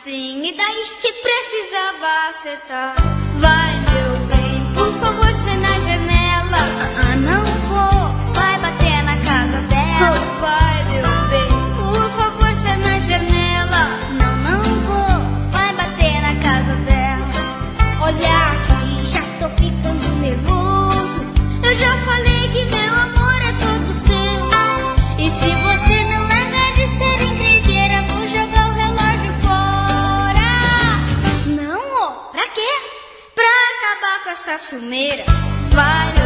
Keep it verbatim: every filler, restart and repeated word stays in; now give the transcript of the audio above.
assim, e daí que precisava acertar. Vai, meu bem, por favor, sai na janela. Ah, não vou, vai bater na casa dela. Oh, vai, meu bem, por favor, sai na janela. Não, não vou, vai bater na casa dela. Olha aqui, já tô ficando nervoso. Eu já falei que meu amor é todo seu. E se você não largar de ser encrenqueira, vou jogar o relógio fora. Não, ó, pra quê? Pra acabar com essa sumeira. Vai,